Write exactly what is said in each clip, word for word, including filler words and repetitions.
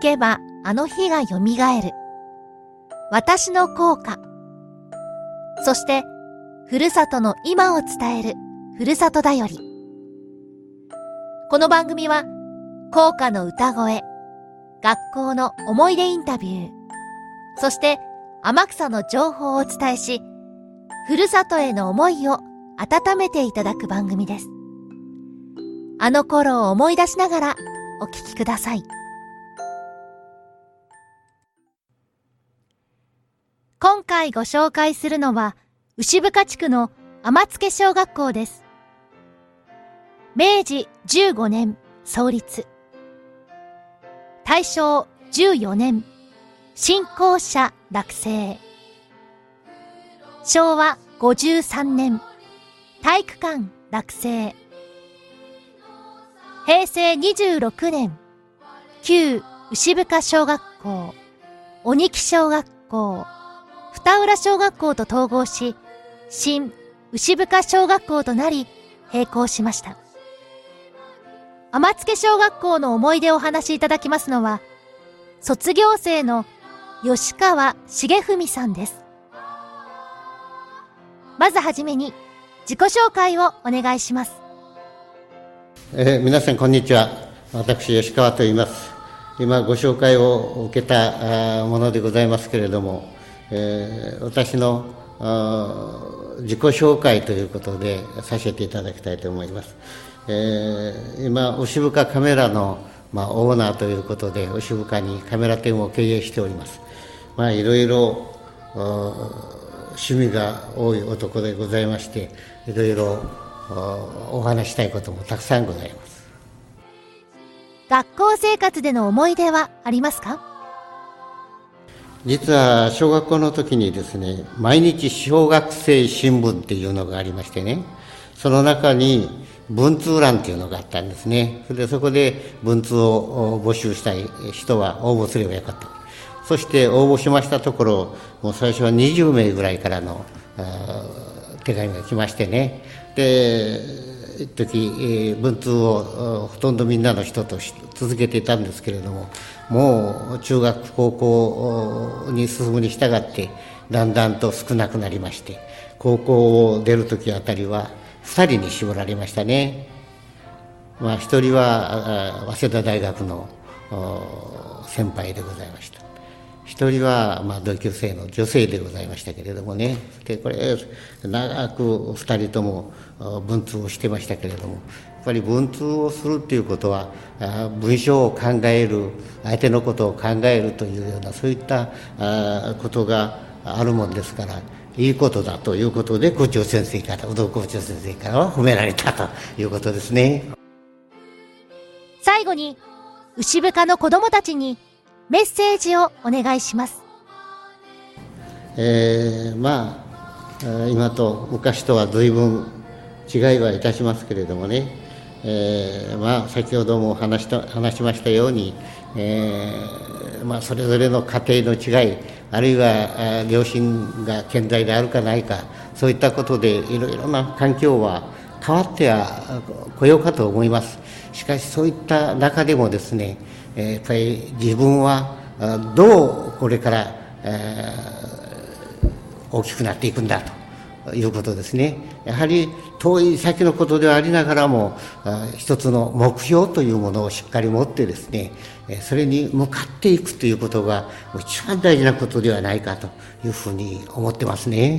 けばあの日がよみがえる。私の校歌。そして、ふるさとの今を伝えるふるさとだより。この番組は、校歌の歌声、学校の思い出インタビュー、そして天草の情報をお伝えし、ふるさとへの思いを温めていただく番組です。あの頃を思い出しながらお聞きください。今回ご紹介するのは牛深地区の天付小学校です。めいじじゅうごねん創立。たいしょうじゅうよねん新校舎落成。しょうわごじゅうさんねん体育館落成。へいせいにじゅうろくねん旧牛深小学校、鬼木小学校、二浦小学校と統合し、新牛深小学校となり閉校しました。天付小学校の思い出をお話しいただきますのは、卒業生の吉川重文さんです。まずはじめに自己紹介をお願いします。 えー、皆さんこんにちは。私吉川と言います。今ご紹介を受けたものでございますけれども、えー、私の自己紹介ということでさせていただきたいと思います。えー、今牛深カメラの、まあ、オーナーということで牛深にカメラ店を経営しております。まあいろいろ趣味が多い男でございまして、いろいろお話したいこともたくさんございます。 学校生活での思い出はありますか？ 実は小学校の時にですね、毎日小学生新聞っていうのがありましてね、その中に文通欄っていうのがあったんですね。それでそこで文通を募集したい人は応募すればよかった。そして応募しましたところ、もう最初はにじゅうめいぐらいからの手紙が来ましてね。で、一時文通をほとんどみんなの人と続けていたんですけれども、もう中学高校に進むに従ってだんだんと少なくなりまして、高校を出る時あたりはふたりに絞られましたね。まあ、ひとりは早稲田大学の先輩でございました。ひとりはまあ同級生の女性でございましたけれどもね。でこれ長くふたりとも文通をしてましたけれども、やっぱり文通をするっていうことは文章を考える、相手のことを考えるというようなそういったことがあるもんですから、いいことだということで校長先生から宇藤校長先生からは褒められたということですね。 最後に牛深の子どもたちにメッセージをお願いします。 えー、まあ今と昔とは随分違いはいたしますけれどもね、えー、まあ先ほども話した話しましたように、えー、まあそれぞれの家庭の違い、あるいは両親が健在であるかないか、そういったことでいろいろな環境は変わってはこようかと思います。しかしそういった中でもですね、やっぱり自分はどうこれから、えー、大きくなっていくんだということですね。やはり遠い先のことではありながらも、一つの目標というものをしっかり持ってですね、それに向かっていくということが一番大事なことではないかというふうに思ってますね。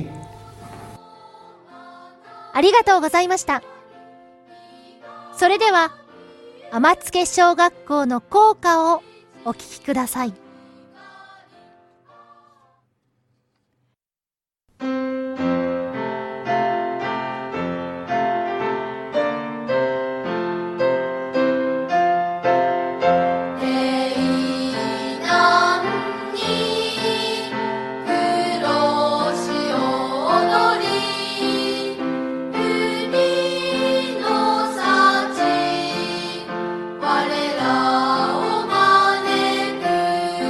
ありがとうございました。それでは天付小学校の校歌をお聞きください。 我らを招く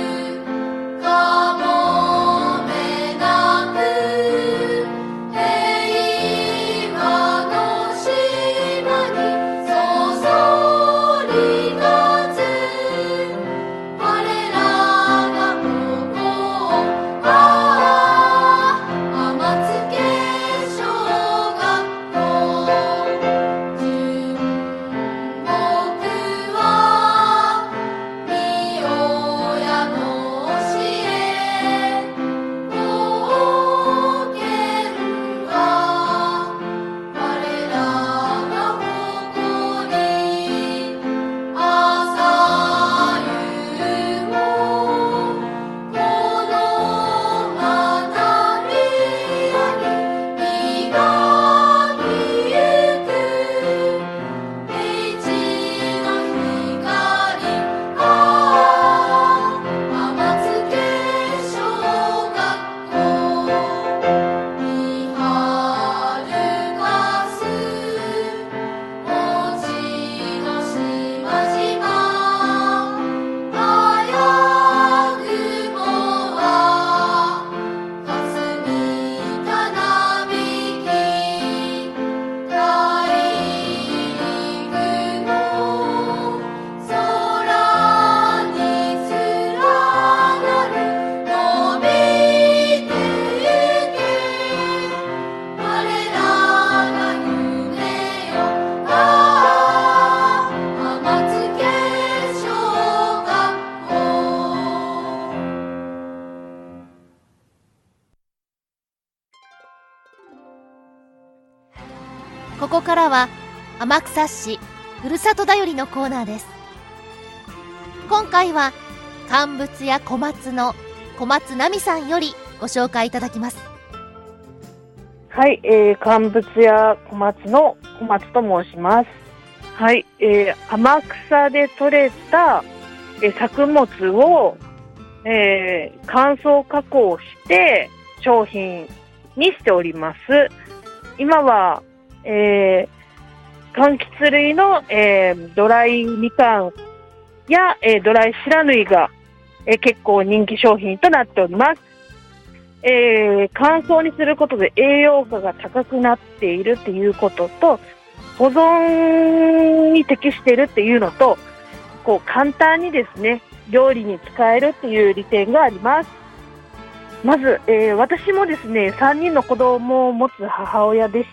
ここからは天草市ふるさとだよりのコーナーです。今回は乾物や小松の小松奈美さんよりご紹介いただきます。 はい、えー、乾物や小松の小松と申します。はい、えー、天草で採れた、えー、作物を、えー、乾燥加工して商品にしております。今は、えー、柑橘類の、えー、ドライみかんや、えー、ドライ白縫いが、えー、結構人気商品となっております。えー、乾燥にすることで栄養価が高くなっているっていうことと、保存に適しているっていうのと、こう簡単にですね、料理に使えるっていう利点があります。まず、えー、私もですね、さんにんの子供を持つ母親でして、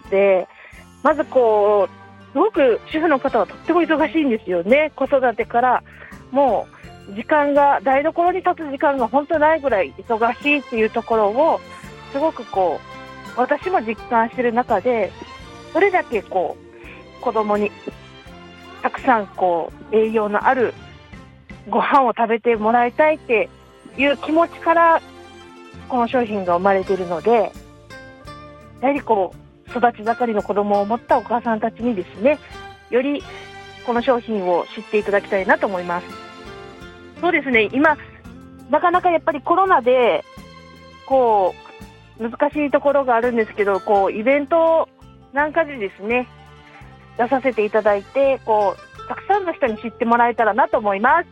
まずこう、すごく主婦の方はとっても忙しいんですよね。子育てからもう、時間が台所に立つ時間が本当ないぐらい忙しいっていうところをすごくこう私も実感している中で、どれだけこう子供にたくさんこう栄養のあるご飯を食べてもらいたいっていう気持ちからこの商品が生まれているので、やはりこう育ち盛りの子供を持ったお母さんたちにですね、よりこの商品を知っていただきたいなと思います。そうですね、今なかなかやっぱりコロナでこう難しいところがあるんですけど、こうイベントなんかでですね出させていただいて、こうたくさんの人に知ってもらえたらなと思います。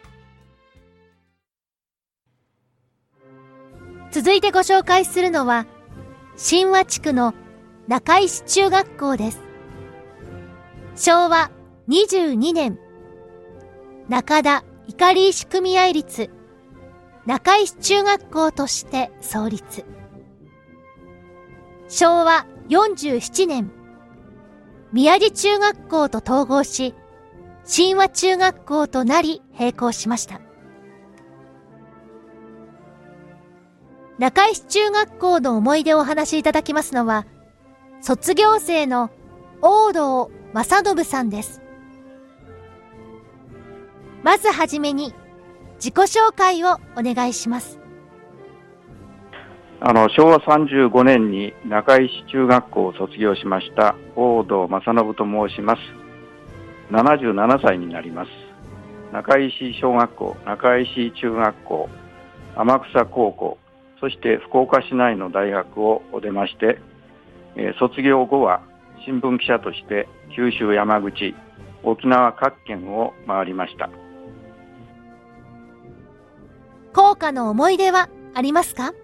続いてご紹介するのは新和地区の中石中学校です。しょうわにじゅうにねん、中田いかり石組合立中石中学校として創立。しょうわよんじゅうななねん、宮地中学校と統合し新和中学校となり閉校しました。中石中学校の思い出をお話しいただきますのは、卒業生の大堂正信さんです。まずはじめに自己紹介をお願いします。 あのしょうわさんじゅうごねんに中石中学校を卒業しました大堂正信と申します。ななじゅうななさいになります。中石小学校、中石中学校、天草高校、そして福岡市内の大学を出まして、えー、卒業後は新聞記者として九州、山口、沖縄各県を回りました。 校歌の思い出はありますか？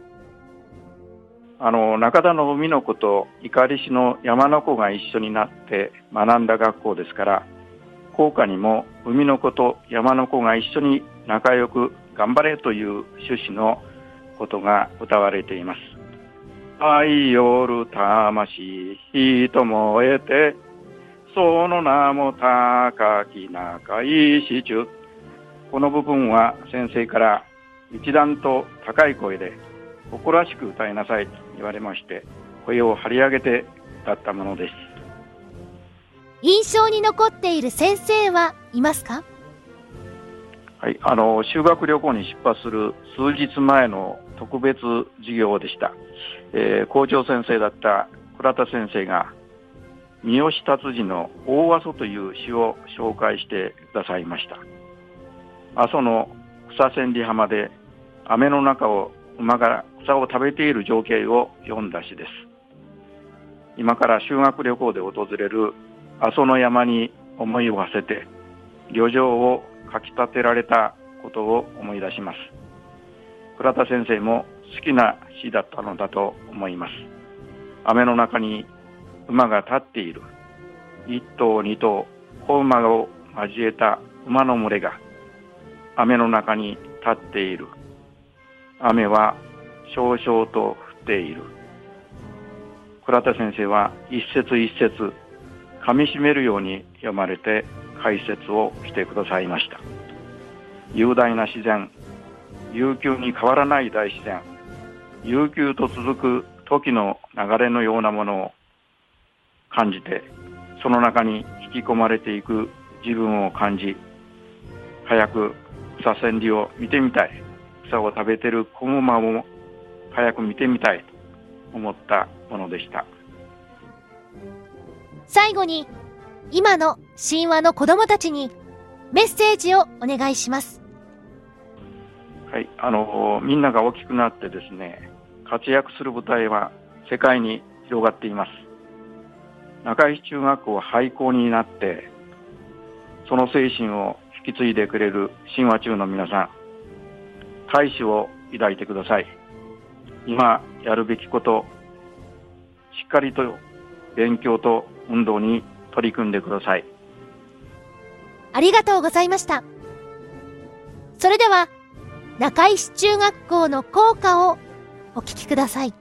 あの中田の海の子といかり市の山の子が一緒になって学んだ学校ですから、校歌にも海の子と山の子が一緒に仲良く頑張れという趣旨のことが歌われています。愛よる魂人燃えて、その名も高き中石中。この部分は先生から一段と高い声で誇らしく歌いなさいと言われまして、声を張り上げて歌ったものです。 印象に残っている先生はいますか？ はい、あの修学旅行に出発する数日前の特別授業でした。えー、校長先生だった倉田先生が三好達治の大阿蘇という詩を紹介してくださいました。阿蘇の草千里浜で雨の中を馬が草を食べている情景を読んだ詩です。今から修学旅行で訪れる阿蘇の山に思いを馳せて旅情をかき立てられたことを思い出します。倉田先生も好きな詩だったのだと思います。雨の中に馬が立っている。一頭二頭子馬を交えた馬の群れが雨の中に立っている。雨は少々と降っている。倉田先生は一節一節噛み締めるように読まれて解説をしてくださいました。雄大な自然、悠久に変わらない大自然、悠久と続く時の流れのようなものを感じて、その中に引き込まれていく自分を感じ、早く草千里を見てみたい、草を食べてる子グマも早く見てみたいと思ったものでした。 最後に今の神話の子供たちにメッセージをお願いします。 はい、あのみんなが大きくなってですね、活躍する舞台は世界に広がっています。中石中学校は廃校になって、その精神を引き継いでくれる神話中の皆さん、大志を抱いてください。今やるべきこと、しっかりと勉強と運動に取り組んでください。 ありがとうございました。それでは中石中学校の校歌をお聞きください。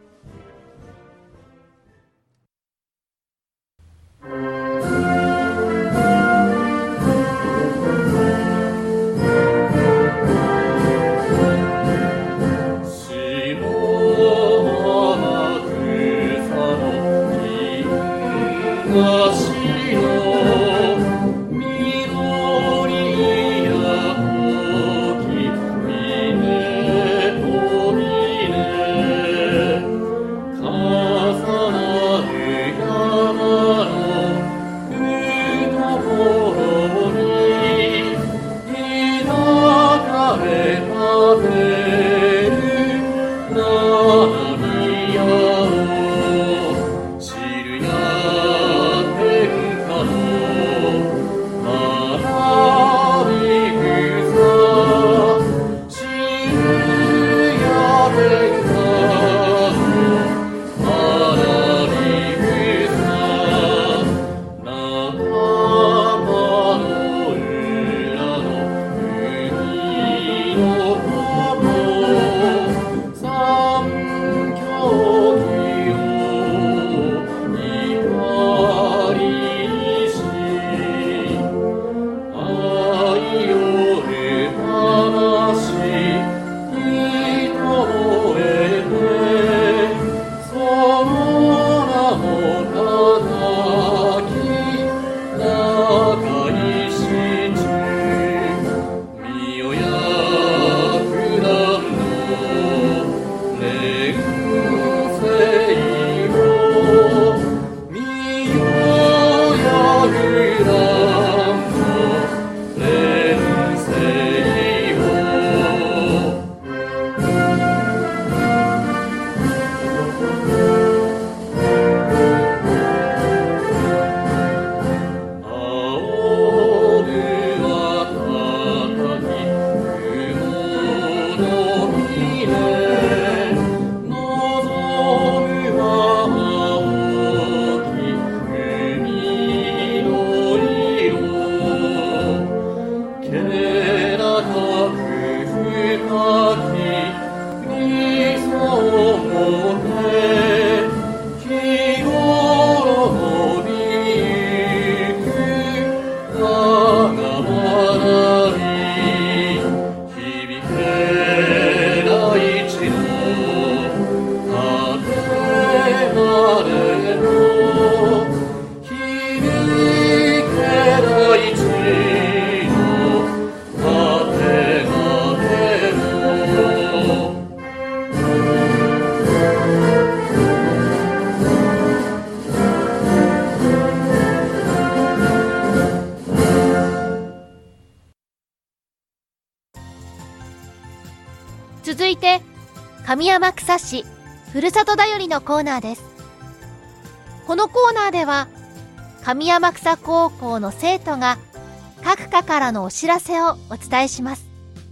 続いて上天草市ふるさとだよりのコーナーです。このコーナーでは上天草高校の生徒が各科からのお知らせをお伝えします。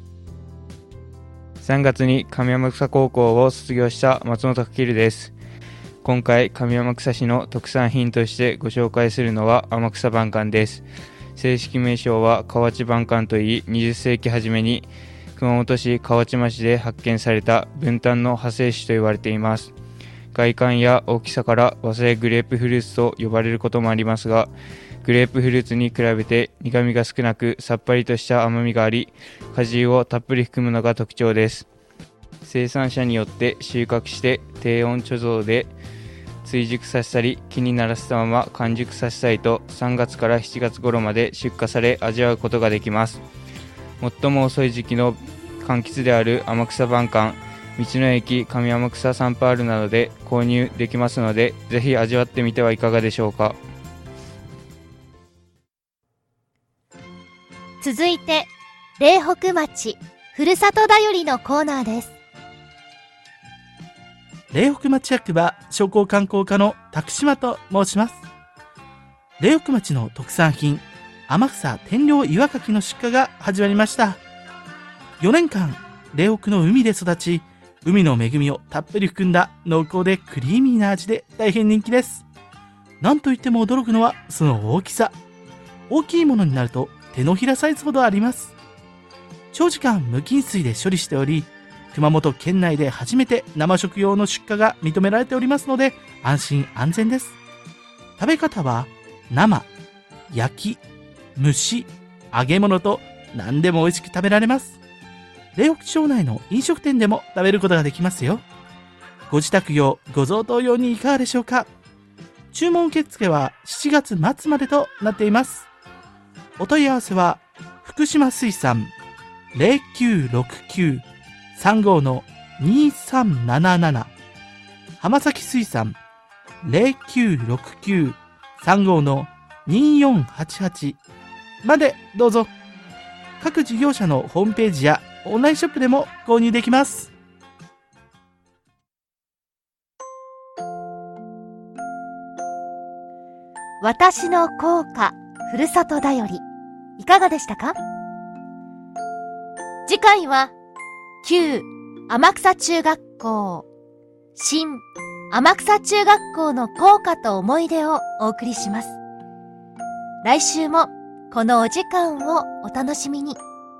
さんがつに上天草高校を卒業した松本翔です。今回上天草市の特産品としてご紹介するのは天草晩柑です。正式名称は河内晩柑といい、にじゅっせいき初めに熊本市河内町で発見された文旦の派生種と言われています。外観や大きさから和製グレープフルーツと呼ばれることもありますが、グレープフルーツに比べて苦みが少なくさっぱりとした甘みがあり、果汁をたっぷり含むのが特徴です。生産者によって収穫して低温貯蔵で追熟させたり木にならせたまま完熟させたりとさんがつからしちがつ頃まで出荷され味わうことができます。最も遅い時期の柑橘である天草晩柑、道の駅上天草サンパールなどで購入できますので、ぜひ味わってみてはいかがでしょうか。 続いて苓北町ふるさとだよりのコーナーです。 苓北町役場商工観光課の宅島と申します。苓北町の特産品天草天領岩牡蠣の出荷が始まりました。よねんかん苓北の海で育ち、海の恵みをたっぷり含んだ濃厚でクリーミーな味で大変人気です。なんといっても驚くのはその大きさ。大きいものになると手のひらサイズほどあります。長時間無菌水で処理しており、熊本県内で初めて生食用の出荷が認められておりますので、安心安全です。食べ方は生、焼き、蒸し、揚げ物と何でも美味しく食べられます。苓北町内の飲食店でも食べることができますよ。ご自宅用、ご贈答用にいかがでしょうか。注文受付はしちがつまつまでとなっています。お問い合わせは福島水産 ゼロきゅうろくきゅう さんご にさんなななな、浜崎水産 ゼロきゅうろくきゅう さんご によんはちはち までどうぞ。各事業者のホームページやオンラインショップでも購入できます。 私の校歌ふるさとだよりいかがでしたか。次回は旧天草中学校、新天草中学校の校歌と思い出をお送りします。来週もこのお時間をお楽しみに。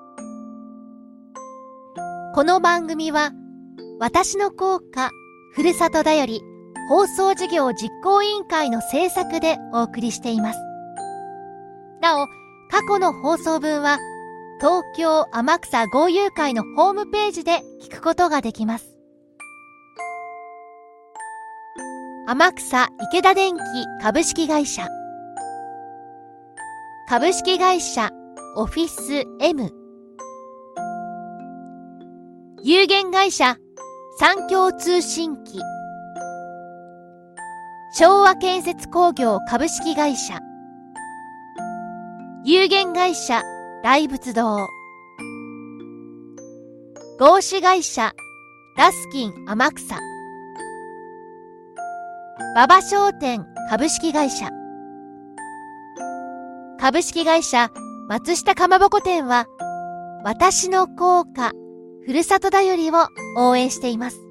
この番組は私の校歌ふるさとだより放送事業実行委員会の制作でお送りしています。なお、過去の放送分は東京天草豪遊会のホームページで聞くことができます。天草池田電機株式会社、株式会社オフィス M、 有限会社三共通信機、昭和建設工業株式会社、有限会社大仏堂、合資会社ラスキン天草、馬場商店株式会社、株式会社松下かまぼこ店は私の校歌ふるさとだよりを応援しています。